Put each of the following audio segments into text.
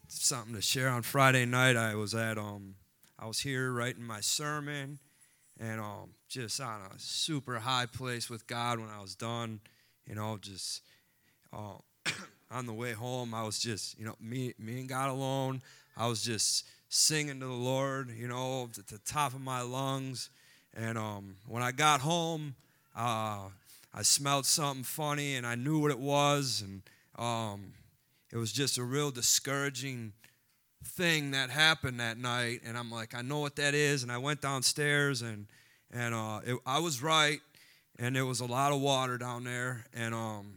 something to share. On Friday night, I was here writing my sermon, and just on a super high place with God when I was done. Just on the way home, I was just me and God alone. I was just singing to the Lord, at the top of my lungs. And when I got home, I smelled something funny, and I knew what it was, and it was just a real discouraging thing that happened that night. And I'm like, I know what that is. And I went downstairs, and I was right, and there was a lot of water down there. And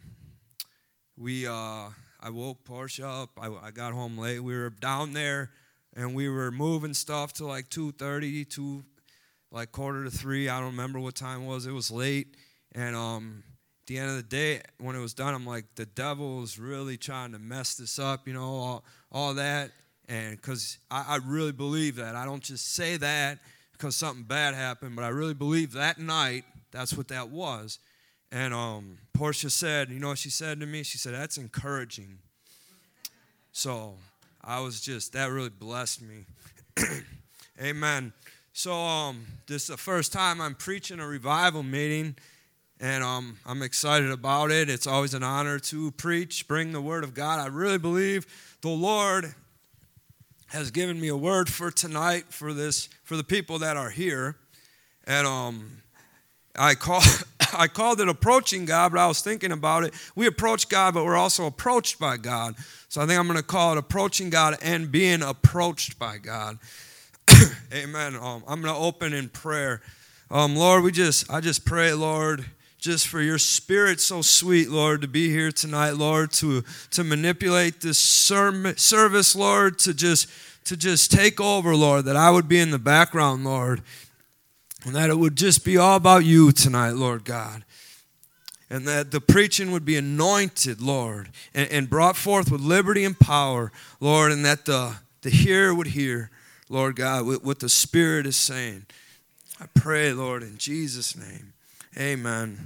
I woke Portia up. I got home late. We were down there, and we were moving stuff till like 2:30, like 2:45. I don't remember what time it was. It was late. And at the end of the day, when it was done, I'm like, the devil is really trying to mess this up, all that. And because I really believe that. I don't just say that because something bad happened, but I really believe that night that's what that was. And Portia said, what she said to me? She said, that's encouraging. So that really blessed me. Amen. So this is the first time I'm preaching a revival meeting, and I'm excited about it. It's always an honor to preach, bring the word of God. I really believe the Lord has given me a word for tonight for the people that are here. And I called it approaching God, but I was thinking about it. We approach God, but we're also approached by God. So I think I'm going to call it approaching God and being approached by God. Amen. I'm going to open in prayer. Lord, I just pray, Lord, just for your spirit so sweet, Lord, to be here tonight, Lord, to manipulate this service, Lord, to just take over, Lord, that I would be in the background, Lord, and that it would just be all about you tonight, Lord God, and that the preaching would be anointed, Lord, and brought forth with liberty and power, Lord, and that the hearer would hear, Lord God, what the Spirit is saying. I pray, Lord, in Jesus' name. Amen.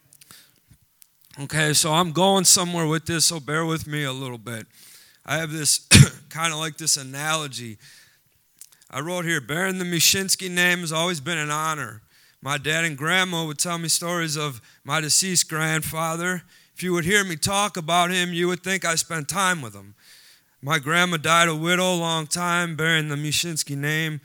Okay, so I'm going somewhere with this, so bear with me a little bit. I have this kind of like this analogy. I wrote here, bearing the Mushinski name has always been an honor. My dad and grandma would tell me stories of my deceased grandfather. If you would hear me talk about him, you would think I spent time with him. My grandma died a widow a long time, bearing the Mushinski name.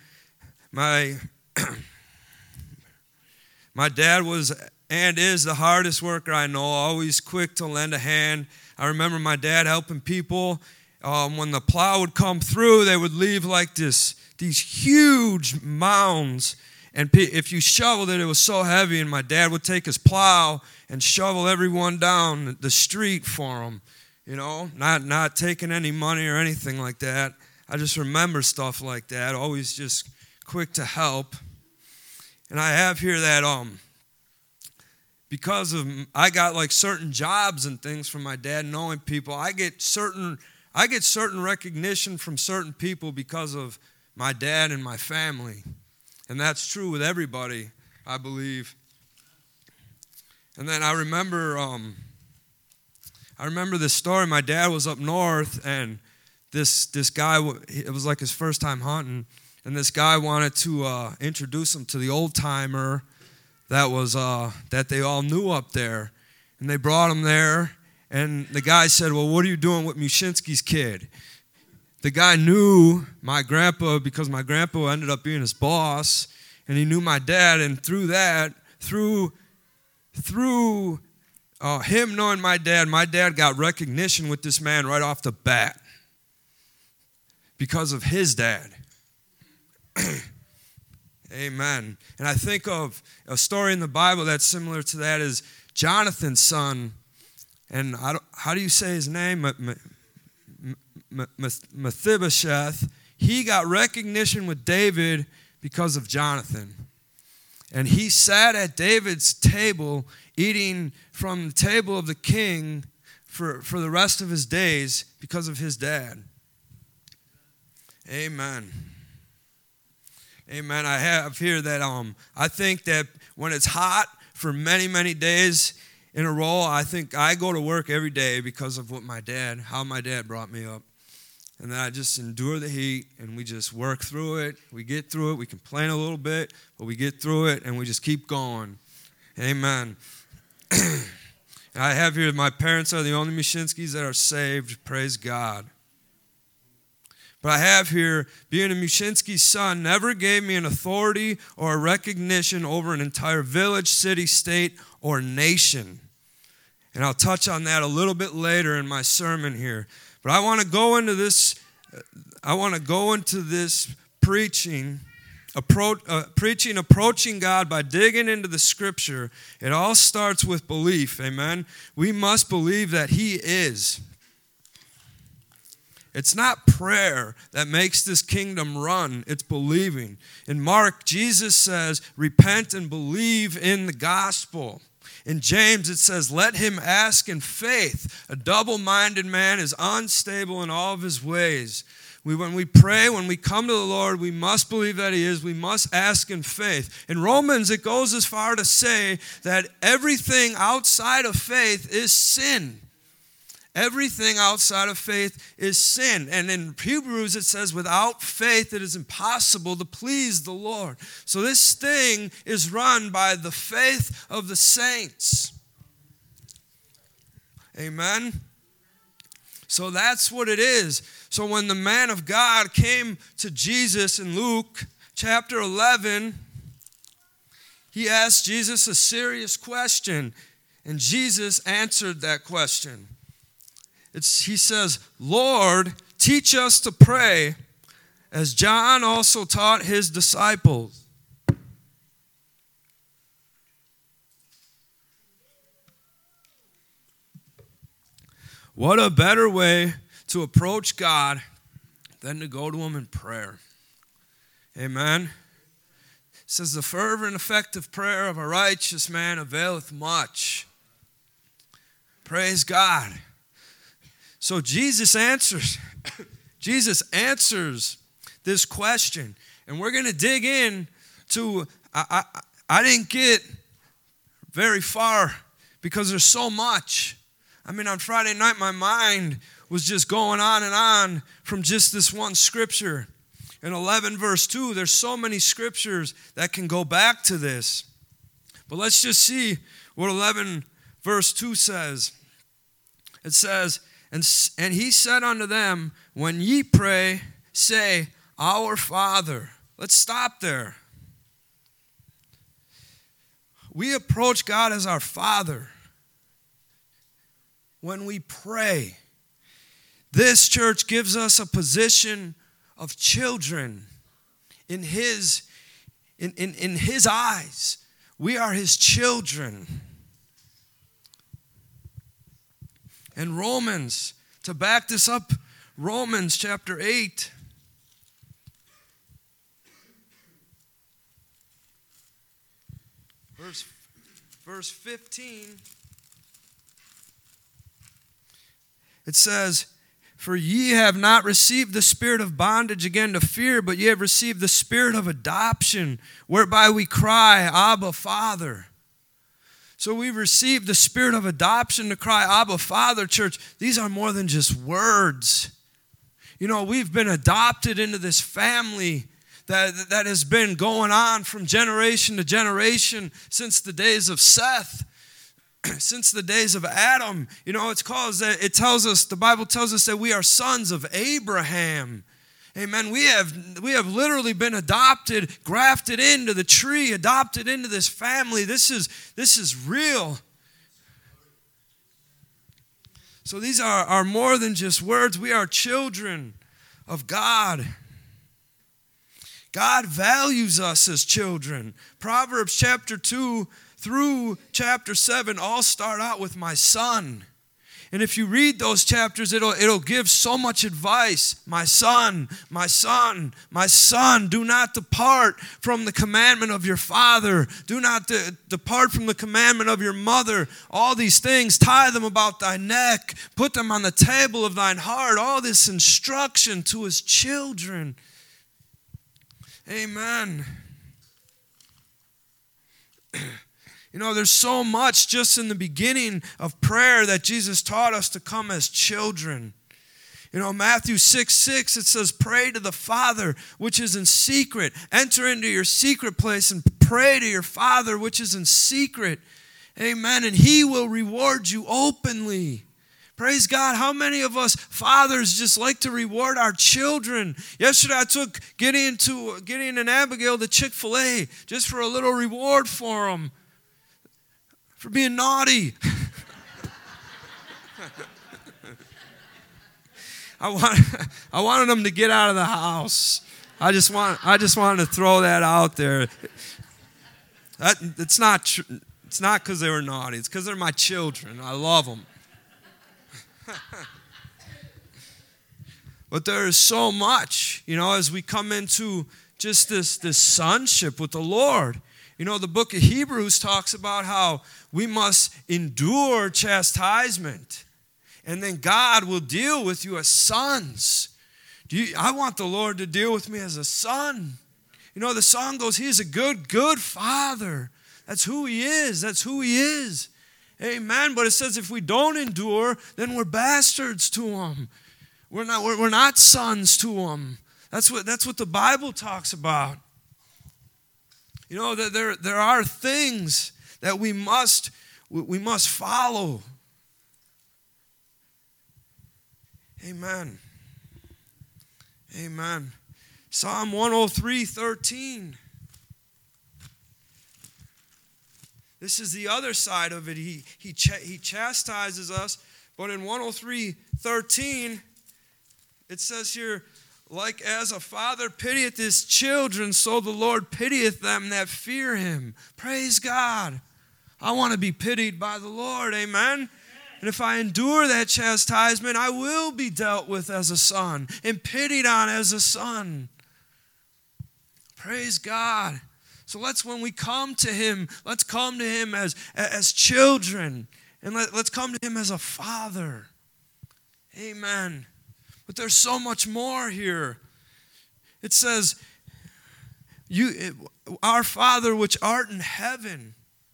My dad was and is the hardest worker I know, always quick to lend a hand. I remember my dad helping people. When the plow would come through, they would leave like these huge mounds. And if you shoveled it, it was so heavy, and my dad would take his plow and shovel everyone down the street for him, not taking any money or anything like that. I just remember stuff like that, always just quick to help. And I have here that because of I got like certain jobs and things from my dad, knowing people, I get certain recognition from certain people because of my dad and my family. And that's true with everybody, I believe. And then I remember this story. My dad was up north, and this guy, it was like his first time hunting, and this guy wanted to introduce him to the old-timer that they all knew up there. And they brought him there, and the guy said, well, what are you doing with Mushinski's kid? The guy knew my grandpa because my grandpa ended up being his boss, and he knew my dad, and through him knowing my dad got recognition with this man right off the bat because of his dad. Amen. And I think of a story in the Bible that's similar to that is Jonathan's son, and how do you say his name? Mephibosheth. He got recognition with David because of Jonathan. And he sat at David's table eating from the table of the king for the rest of his days because of his dad. Amen. Amen. I have here that I think that when it's hot for many, many days in a row, I think I go to work every day because of how my dad brought me up. And then I just endure the heat, and we just work through it. We get through it. We complain a little bit, but we get through it, and we just keep going. Amen. I have here, my parents are the only Mushinskis that are saved. Praise God. But I have here, being a Mushinsky son never gave me an authority or a recognition over an entire village, city, state, or nation. And I'll touch on that a little bit later in my sermon here. But I want to go into this. Preaching approaching God by digging into the Scripture. It all starts with belief. Amen. We must believe that He is. It's not prayer that makes this kingdom run. It's believing. In Mark, Jesus says, "Repent and believe in the gospel." In James, it says, "Let him ask in faith. A double-minded man is unstable in all of his ways." When we pray, when we come to the Lord, we must believe that He is. We must ask in faith. In Romans, it goes as far to say that everything outside of faith is sin. Everything outside of faith is sin. And in Hebrews it says, without faith it is impossible to please the Lord. So this thing is run by the faith of the saints. Amen? So that's what it is. So when the man of God came to Jesus in Luke chapter 11, he asked Jesus a serious question, and Jesus answered that question. He says, "Lord, teach us to pray, as John also taught his disciples." What a better way to approach God than to go to Him in prayer. Amen. It says, "The fervent and effective prayer of a righteous man availeth much." Praise God. So Jesus answers this question. And we're going to dig in to, I didn't get very far because there's so much. I mean, on Friday night, my mind was just going on and on from just this one scripture. In 11 verse 2, there's so many scriptures that can go back to this. But let's just see what 11 verse 2 says. It says, And He said unto them, when ye pray, say, Our Father. Let's stop there. We approach God as our Father when we pray. This church gives us a position of children in His eyes. We are His children. And Romans, to back this up, Romans chapter 8. Verse 15. It says, For ye have not received the spirit of bondage again to fear, but ye have received the spirit of adoption, whereby we cry, Abba, Father. So we've received the spirit of adoption to cry, Abba, Father, church. These are more than just words. You know, we've been adopted into this family that has been going on from generation to generation since the days of Seth, since the days of Adam. You know, it tells us, the Bible tells us that we are sons of Abraham. Amen. We have literally been adopted, grafted into the tree, adopted into this family. This is real. So these are more than just words. We are children of God. God values us as children. Proverbs chapter 2 through chapter 7 all start out with my son. And if you read those chapters, it'll give so much advice. My son, my son, my son, do not depart from the commandment of your father. Do not depart from the commandment of your mother. All these things, tie them about thy neck. Put them on the table of thine heart. All this instruction to his children. Amen. You know, there's so much just in the beginning of prayer that Jesus taught us to come as children. Matthew 6:6, it says, pray to the Father which is in secret. Enter into your secret place and pray to your Father which is in secret. Amen. And he will reward you openly. Praise God. How many of us fathers just like to reward our children? Yesterday I took Gideon and Abigail to Chick-fil-A just for a little reward for them. For being naughty. I wanted them to get out of the house. I just wanted to throw that out there. It's not because they were naughty. It's because they're my children. I love them. But there is so much, as we come into just this sonship with the Lord. The book of Hebrews talks about how we must endure chastisement. And then God will deal with you as sons. I want the Lord to deal with me as a son. The song goes, he is a good, good father. That's who he is. That's who he is. Amen. But it says if we don't endure, then we're bastards to him. We're not sons to him. That's what the Bible talks about. That there are things that we must follow. Amen. Amen. Psalm 103:13. This is the other side of it. He chastises us, but in 103:13, it says here, like as a father pitieth his children, so the Lord pitieth them that fear him. Praise God. I want to be pitied by the Lord. Amen. And if I endure that chastisement, I will be dealt with as a son and pitied on as a son. Praise God. So when we come to him, let's come to him as children. And let's come to him as a father. Amen. But there's so much more here. It says, our Father which art in heaven.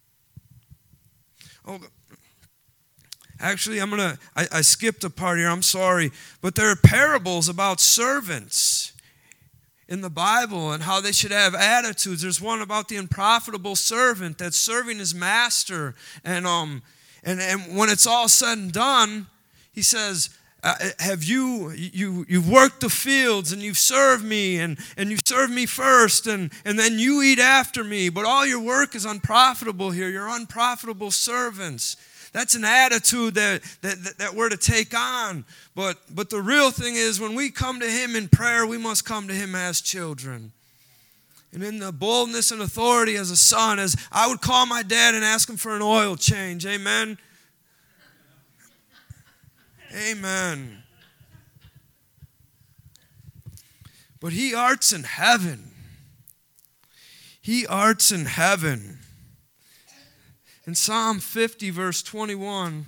Oh, actually, I skipped a part here. I'm sorry. But there are parables about servants in the Bible and how they should have attitudes. There's one about the unprofitable servant that's serving his master. And when it's all said and done, he says, have you've worked the fields and you've served me and you served me first and then you eat after me, but all your work is unprofitable here. You're unprofitable servants. That's an attitude that we're to take on. But the real thing is when we come to him in prayer, we must come to him as children. And in the boldness and authority as a son, as I would call my dad and ask him for an oil change. Amen. Amen. But he arts in heaven. He arts in heaven. In Psalm 50, verse 21,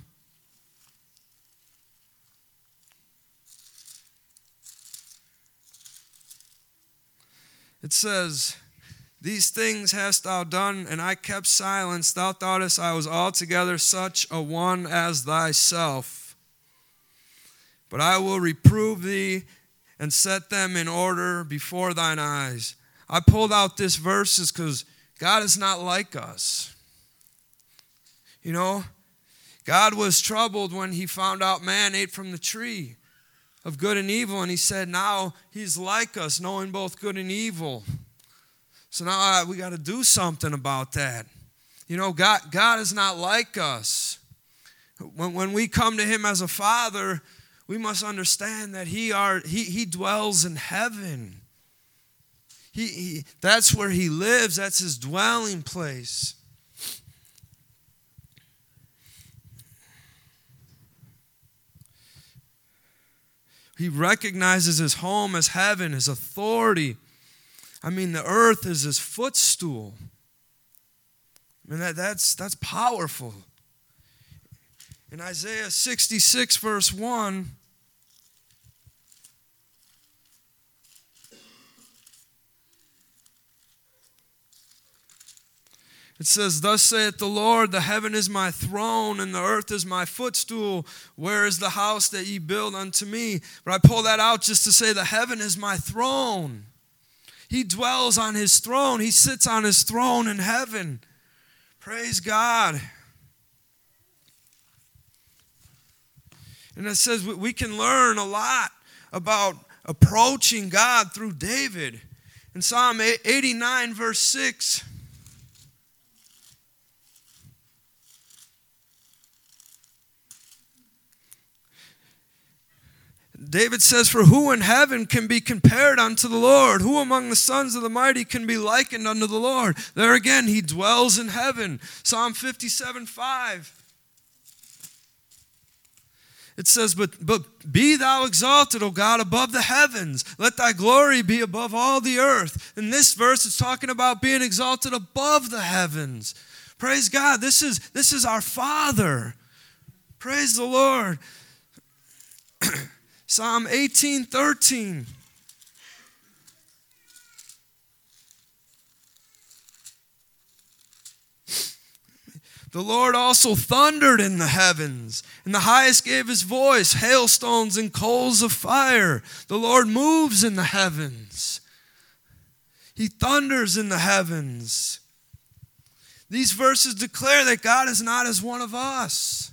it says, these things hast thou done, and I kept silence. Thou thoughtest I was altogether such a one as thyself. But I will reprove thee and set them in order before thine eyes. I pulled out this verses because God is not like us. God was troubled when he found out man ate from the tree of good and evil. And he said, now he's like us, knowing both good and evil. So now we got to do something about that. God is not like us. When we come to him as a father, we must understand that he dwells in heaven. That's where he lives. That's his dwelling place. He recognizes his home as heaven, his authority. The earth is his footstool. That's powerful. In Isaiah 66, verse 1, It says, thus saith the Lord, the heaven is my throne, and the earth is my footstool. Where is the house that ye build unto me? But I pull that out just to say the heaven is my throne. He dwells on his throne. He sits on his throne in heaven. Praise God. And it says we can learn a lot about approaching God through David. In Psalm 89, verse 6, David says, for who in heaven can be compared unto the Lord? Who among the sons of the mighty can be likened unto the Lord? There again, he dwells in heaven. Psalm 57, 5. It says, but be thou exalted, O God, above the heavens. Let thy glory be above all the earth. In this verse, it's talking about being exalted above the heavens. Praise God. This is our Father. Praise the Lord. Psalm 18:13. The Lord also thundered in the heavens, and the highest gave his voice, hailstones and coals of fire. The Lord moves in the heavens. He thunders in the heavens. These verses declare that God is not as one of us.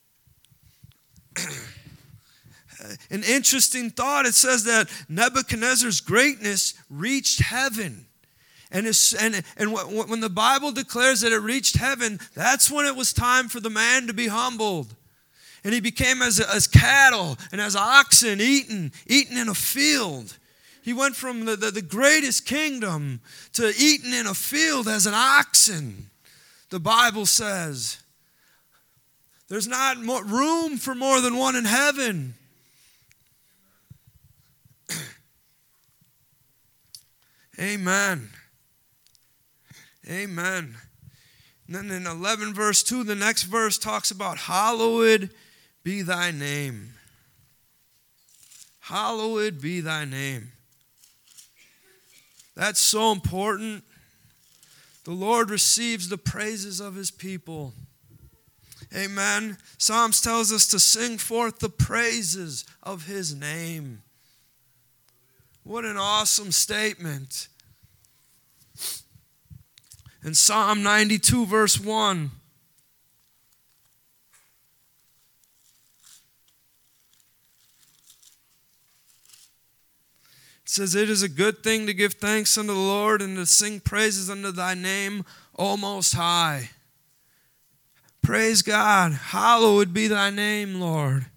An interesting thought, it says that Nebuchadnezzar's greatness reached heaven. And when the Bible declares that it reached heaven, that's when it was time for the man to be humbled. And he became as cattle and as oxen eaten in a field. He went from the greatest kingdom to eaten in a field as an oxen. The Bible says there's not room for more than one in heaven. Amen. Amen. And then in 11 verse 2, the next verse talks about hallowed be thy name. Hallowed be thy name. That's so important. The Lord receives the praises of his people. Amen. Psalms tells us to sing forth the praises of his name. What an awesome statement. In Psalm 92, verse 1, it says, it is a good thing to give thanks unto the Lord and to sing praises unto thy name, O Most High. Praise God. Hallowed be thy name, Lord.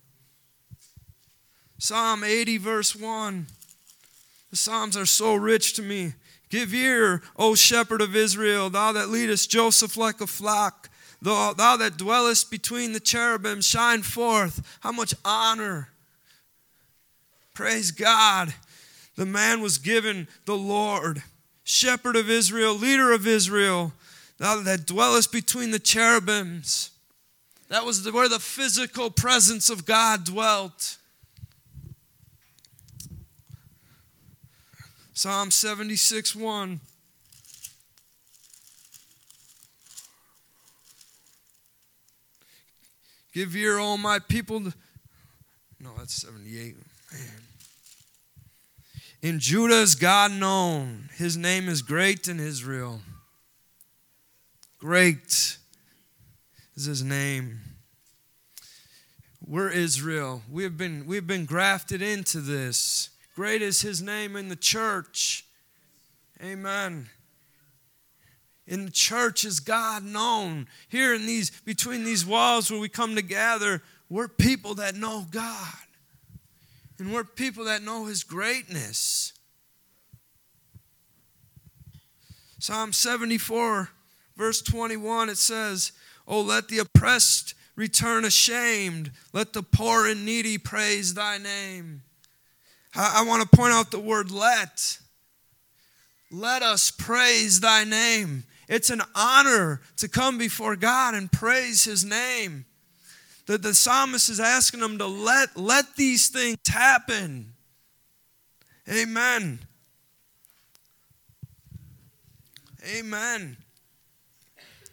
Psalm 80, verse 1. The Psalms are so rich to me. Give ear, O shepherd of Israel, thou that leadest Joseph like a flock, thou that dwellest between the cherubim, shine forth. How much honor. Praise God. The man was given the Lord, shepherd of Israel, leader of Israel, thou that dwellest between the cherubims. That was where the physical presence of God dwelt. Psalm 76, 1. Give ear, O my people. No, that's 78. Man. In Judah is God known. His name is great in Israel. Great is his name. We're Israel. We've been grafted into this. Great is his name in the church. Amen. In the church is God known. Here in between these walls where we come together, we're people that know God. And we're people that know his greatness. Psalm 74, verse 21, it says, "O let the oppressed return ashamed. Let the poor and needy praise thy name." I want to point out the word let. Let us praise thy name. It's an honor to come before God and praise his name. The psalmist is asking them to let these things happen. Amen. Amen.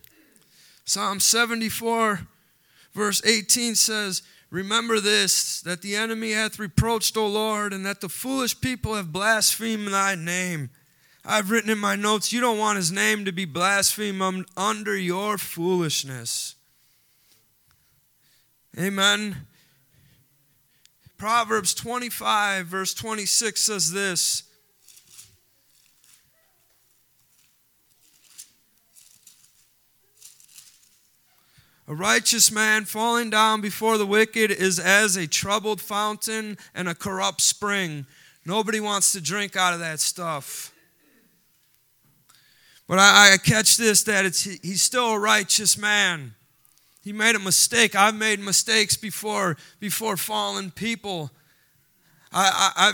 Psalm 74, verse 18 says, remember this, that the enemy hath reproached, O Lord, and that the foolish people have blasphemed thy name. I've written in my notes, you don't want his name to be blasphemed under your foolishness. Amen. Proverbs 25, verse 26 says this. A righteous man falling down before the wicked is as a troubled fountain and a corrupt spring. Nobody wants to drink out of that stuff. But I catch this, that he's still a righteous man. He made a mistake. I've made mistakes before fallen people. I've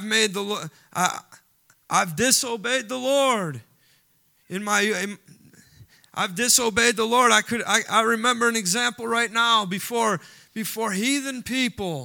disobeyed the Lord. I've disobeyed the Lord. I remember an example right now before heathen people.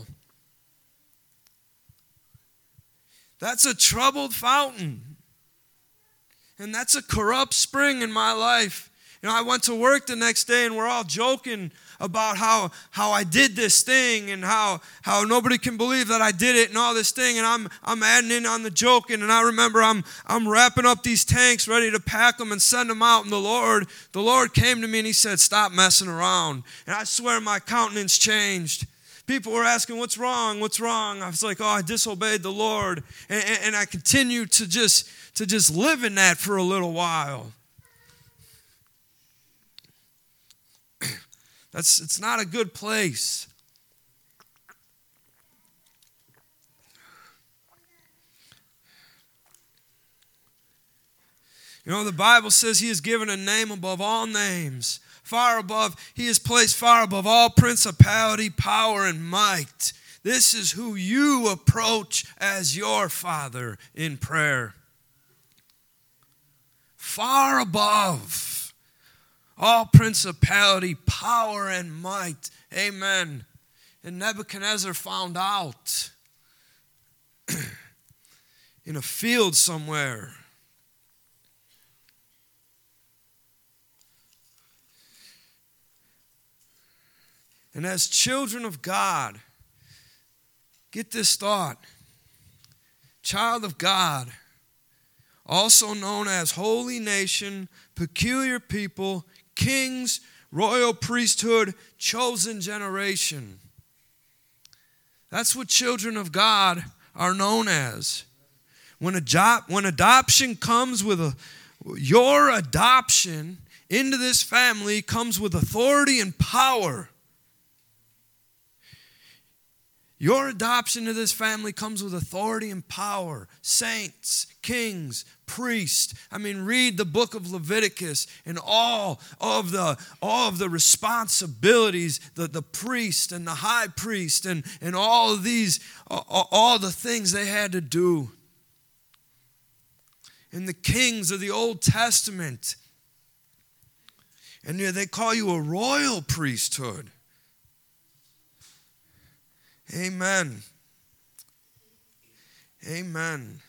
That's a troubled fountain. And that's a corrupt spring in my life. You know, I went to work the next day and we're all joking about how I did this thing and how nobody can believe that I did it and all this thing, and I'm adding in on the joking. And I remember I'm wrapping up these tanks ready to pack them and send them out, and the Lord came to me and he said, stop messing around. And I swear my countenance changed. People were asking, what's wrong? What's wrong? I was like, I disobeyed the Lord. And I continued to just live in that for a little while. It's not a good place. You know, the Bible says he is given a name above all names. He is placed far above all principality, power, and might. This is who you approach as your Father in prayer. Far above all principality, power, and might. Amen. And Nebuchadnezzar found out in a field somewhere. And as children of God, get this thought. Child of God, also known as holy nation, peculiar people, kings, royal priesthood, chosen generation. That's what children of God are known as. When adoption comes with your adoption into this family comes with authority and power. Your adoption to this family comes with authority and power. Saints, kings, priests. I mean, read the book of Leviticus and all of the responsibilities, the priest and the high priest and all of these, all the things they had to do. And the kings of the Old Testament. And they call you a royal priesthood. Amen. Amen.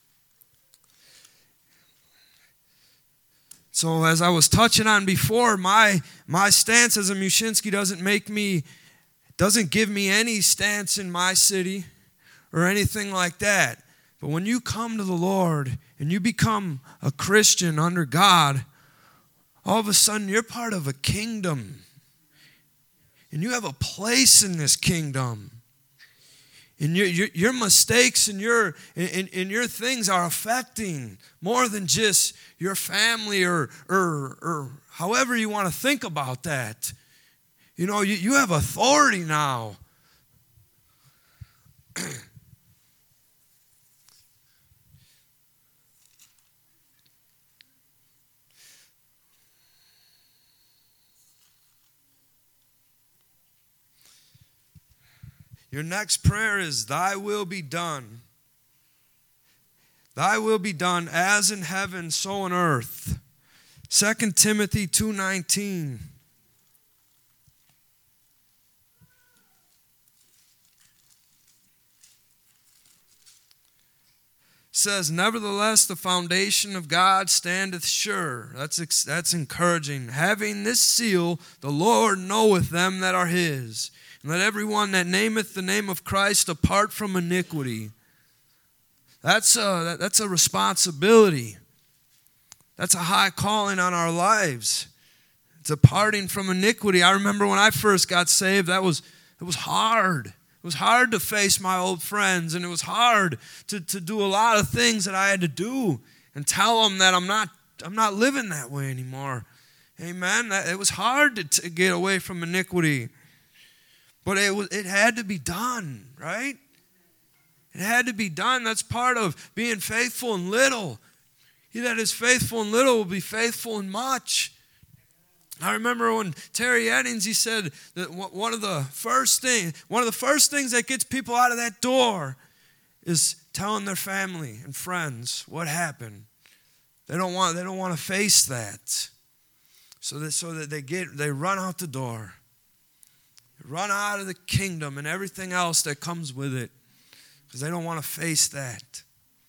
So as I was touching on before, my stance as a Mushinski doesn't give me any stance in my city or anything like that. But when you come to the Lord and you become a Christian under God, all of a sudden you're part of a kingdom. And you have a place in this kingdom. And your mistakes and your things are affecting more than just your family or however you want to think about that. You know, you have authority now. Your next prayer is, thy will be done. Thy will be done as in heaven, so on earth. 2 Timothy 2:19. says, nevertheless, the foundation of God standeth sure. That's encouraging. Having this seal, the Lord knoweth them that are his. And let everyone that nameth the name of Christ depart from iniquity. That's a responsibility. That's a high calling on our lives. Departing from iniquity. I remember when I first got saved, it was hard. It was hard to face my old friends, and it was hard to do a lot of things that I had to do and tell them that I'm not living that way anymore. Amen. It was hard to get away from iniquity, but it had to be done, right? It had to be done. That's part of being faithful in little. He that is faithful in little will be faithful in much. I remember when Terry Eddings, he said that one of the first things that gets people out of that door is telling their family and friends what happened. They don't want to face that. So that they run out the door. They run out of the kingdom and everything else that comes with it, because they don't want to face that.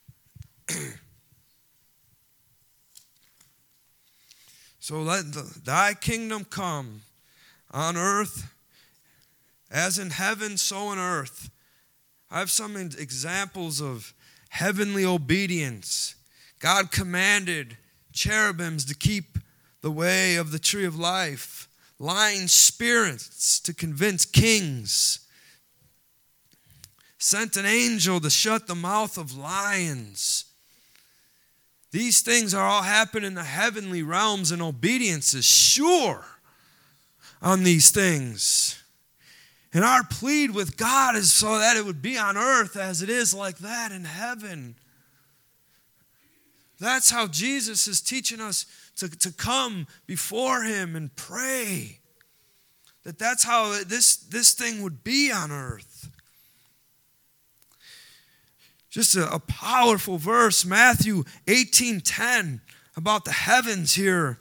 So let thy kingdom come on earth as in heaven, so on earth. I have some examples of heavenly obedience. God commanded cherubims to keep the way of the tree of life, lying spirits to convince kings, sent an angel to shut the mouth of lions. These things are all happening in the heavenly realms, and obedience is sure on these things. And our plead with God is so that it would be on earth as it is like that in heaven. That's how Jesus is teaching us to come before him and pray. That's how this thing would be on earth. Just a powerful verse, Matthew 18:10, about the heavens here.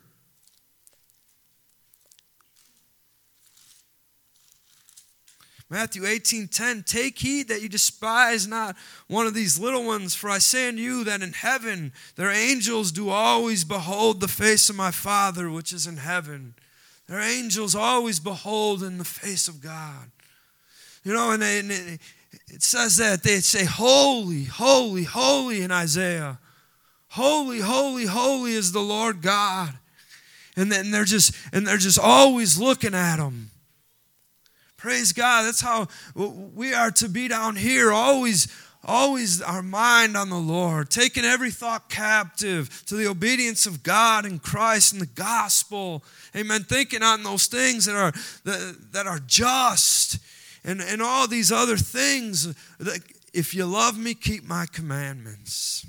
Matthew 18:10, take heed that you despise not one of these little ones, for I say unto you that in heaven their angels do always behold the face of my Father which is in heaven. Their angels always behold in the face of God. You know, and it says that they say, holy, holy, holy in Isaiah. Holy, holy, holy is the Lord God. And then they're just always looking at him. Praise God. That's how we are to be down here. Always our mind on the Lord. Taking every thought captive to the obedience of God and Christ and the gospel. Amen. Thinking on those things that are just. And all these other things. If you love me, keep my commandments.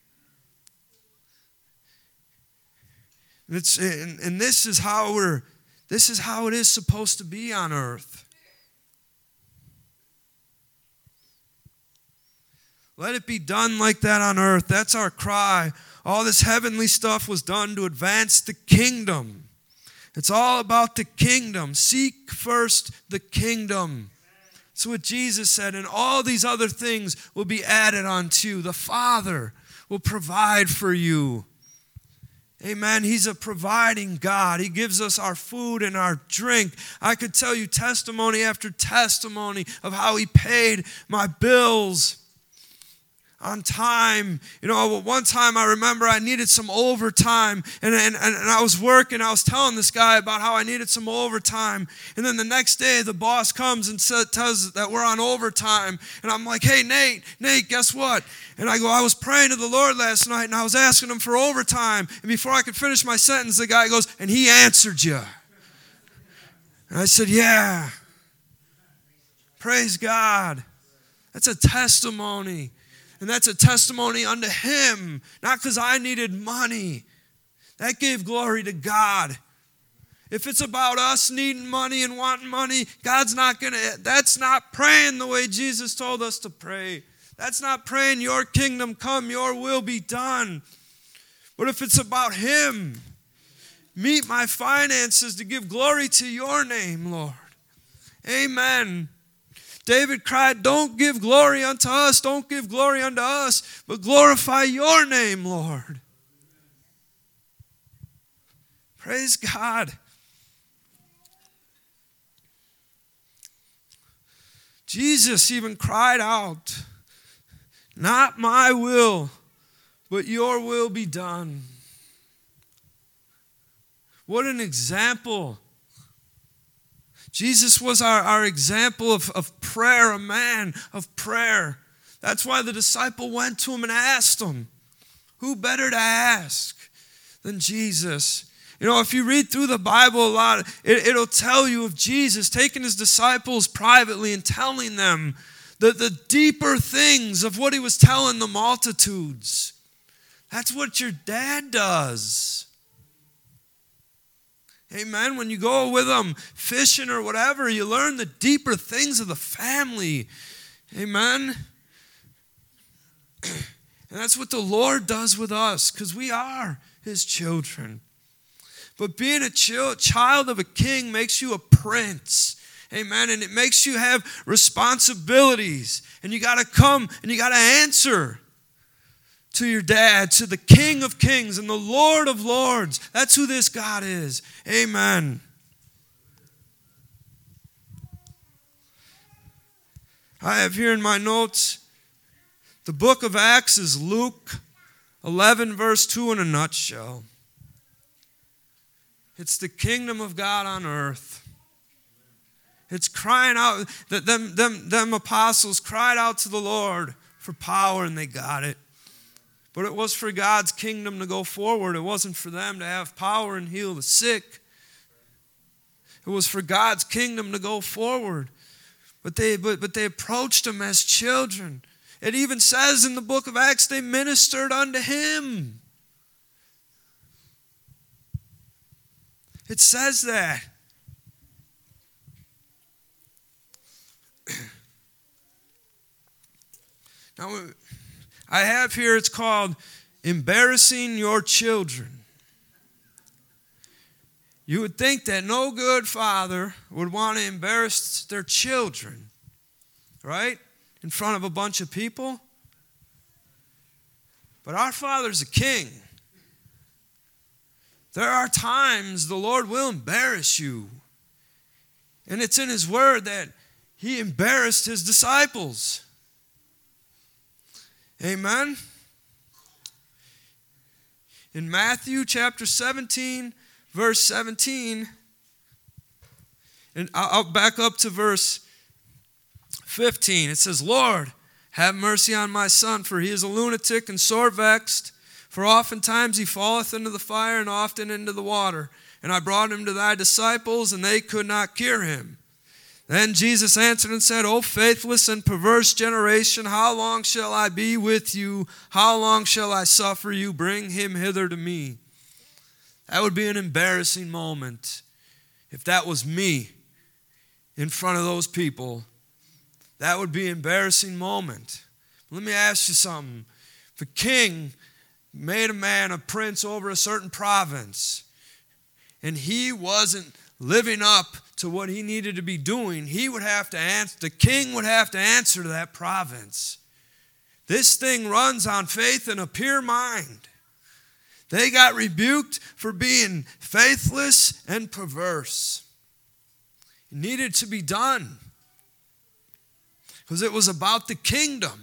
And this is how it is supposed to be on earth. Let it be done like that on earth. That's our cry. All this heavenly stuff was done to advance the kingdom. It's all about the kingdom. Seek first the kingdom. That's what Jesus said. And all these other things will be added unto you. The Father will provide for you. Amen. He's a providing God. He gives us our food and our drink. I could tell you testimony after testimony of how he paid my bills on time. You know, one time I remember I needed some overtime, and I was working. I was telling this guy about how I needed some overtime, and then the next day the boss comes and tells us that we're on overtime, and I'm like, hey, Nate, guess what? And I go, I was praying to the Lord last night, and I was asking him for overtime, and before I could finish my sentence, the guy goes, and he answered you. And I said, yeah. Praise God. That's a testimony. And that's a testimony unto him, not because I needed money. That gave glory to God. If it's about us needing money and wanting money, that's not praying the way Jesus told us to pray. That's not praying your kingdom come, your will be done. But if it's about him, meet my finances to give glory to your name, Lord. Amen. David cried, don't give glory unto us, don't give glory unto us, but glorify your name, Lord. Praise God. Jesus even cried out, not my will, but your will be done. What an example. Jesus was our example of prayer, a man of prayer. That's why the disciple went to him and asked him, who better to ask than Jesus? You know, if you read through the Bible a lot, it'll tell you of Jesus taking his disciples privately and telling them the deeper things of what he was telling the multitudes. That's what your dad does. Amen. When you go with them fishing or whatever, you learn the deeper things of the family. Amen. And that's what the Lord does with us, because we are his children. But being a child of a king makes you a prince. Amen. And it makes you have responsibilities. And you got to come and you got to answer to your dad, to the King of Kings and the Lord of Lords. That's who this God is. Amen. I have here in my notes, the book of Acts is Luke 11 verse 2 in a nutshell. It's the kingdom of God on earth. It's crying out, that them apostles cried out to the Lord for power and they got it. But it was for God's kingdom to go forward. It wasn't for them to have power and heal the sick. It was for God's kingdom to go forward. But they approached him as children. It even says in the book of Acts, they ministered unto him. It says that. Now, I have here, it's called Embarrassing Your Children. You would think that no good father would want to embarrass their children, right? In front of a bunch of people. But our Father's a king. There are times the Lord will embarrass you. And it's in his word that he embarrassed his disciples. Amen. In Matthew chapter 17, verse 17, and I'll back up to verse 15. It says, Lord, have mercy on my son, for he is a lunatic and sore vexed. For oftentimes he falleth into the fire and often into the water. And I brought him to thy disciples, and they could not cure him. Then Jesus answered and said, O faithless and perverse generation, how long shall I be with you? How long shall I suffer you? Bring him hither to me. That would be an embarrassing moment if that was me in front of those people. That would be an embarrassing moment. Let me ask you something. If a king made a man a prince over a certain province, and he wasn't living up to what he needed to be doing, he would have to answer. The king would have to answer to that province. This thing runs on faith and a pure mind. They got rebuked for being faithless and perverse. It needed to be done because it was about the kingdom.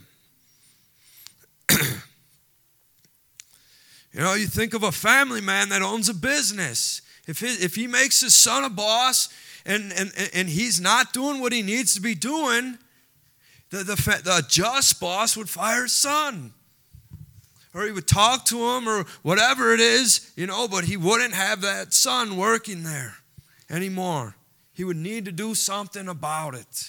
You know, you think of a family man that owns a business. If he makes his son a boss and he's not doing what he needs to be doing, the just boss would fire his son. Or he would talk to him or whatever it is, you know, but he wouldn't have that son working there anymore. He would need to do something about it.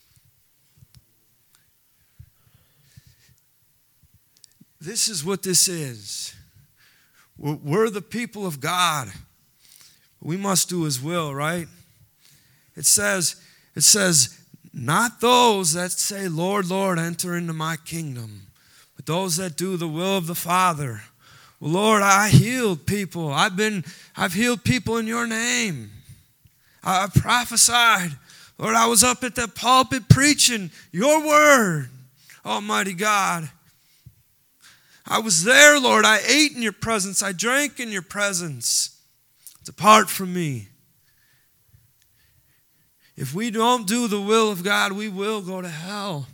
This is what this is. We're the people of God. We must do his will, right? It says, not those that say, Lord, Lord, enter into my kingdom, but those that do the will of the Father. Well, Lord, I healed people. I've healed people in your name. I've prophesied Lord, I was up at that pulpit preaching your word, Almighty God. I was there, Lord. I ate in your presence. I drank in your presence. Depart from me. If we don't do the will of God, we will go to hell.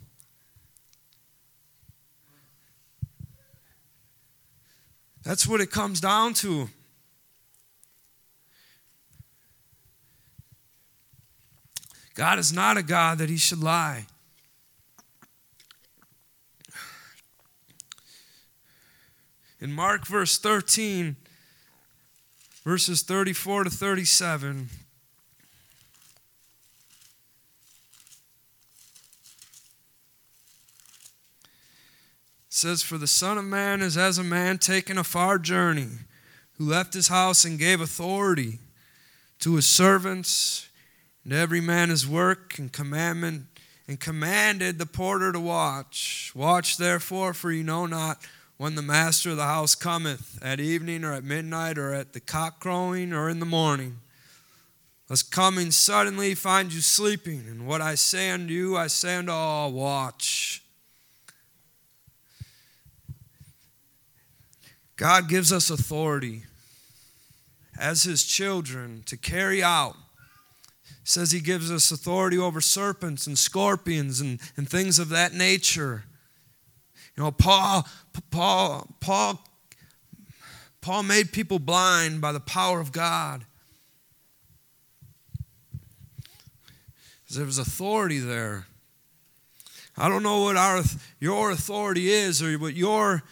That's what it comes down to. God is not a God that he should lie. In Mark verse 13, verses 34 to 37, it says, "For the Son of Man is as a man taking a far journey, who left his house and gave authority to his servants, and every man his work and commandment, and commanded the porter to watch. Watch therefore, for you know not when the master of the house cometh, at evening or at midnight or at the cock crowing or in the morning, lest coming suddenly find you sleeping. And what I say unto you, I say unto all, watch." God gives us authority as his children to carry out. He says he gives us authority over serpents and scorpions and things of that nature. You know, Paul made people blind by the power of God. There was authority there. I don't know what your authority is, or what your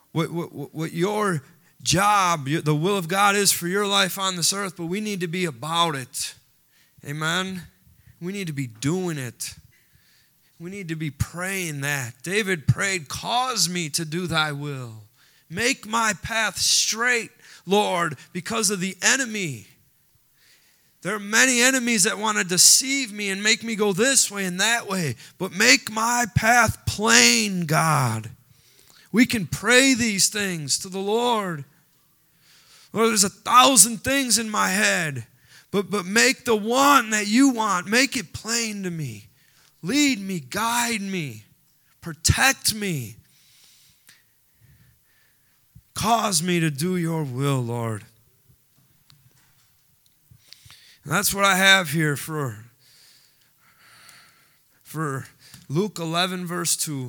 job, the will of God is for your life on this earth, but we need to be about it. Amen? We need to be doing it. We need to be praying that. David prayed, "Cause me to do thy will. Make my path straight, Lord, because of the enemy. There are many enemies that want to deceive me and make me go this way and that way, but make my path plain, God." We can pray these things to the Lord. Lord, there's 1,000 things in my head, but make the one that you want, make it plain to me. Lead me, guide me, protect me. Cause me to do your will, Lord. And that's what I have here for Luke 11, verse 2.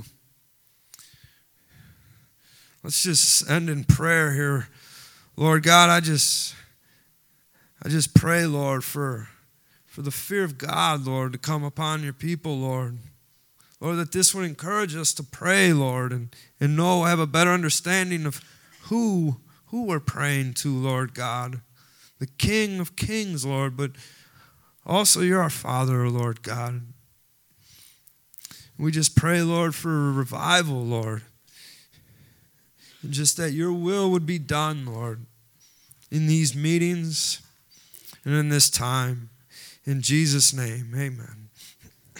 Let's just end in prayer here. Lord God, I just pray, Lord, for the fear of God, Lord, to come upon your people, Lord. Lord, that this would encourage us to pray, Lord, and have a better understanding of who we're praying to, Lord God. The King of Kings, Lord, but also you're our Father, Lord God. We just pray, Lord, for revival, Lord. And just that your will would be done, Lord, in these meetings and in this time. In Jesus' name, amen.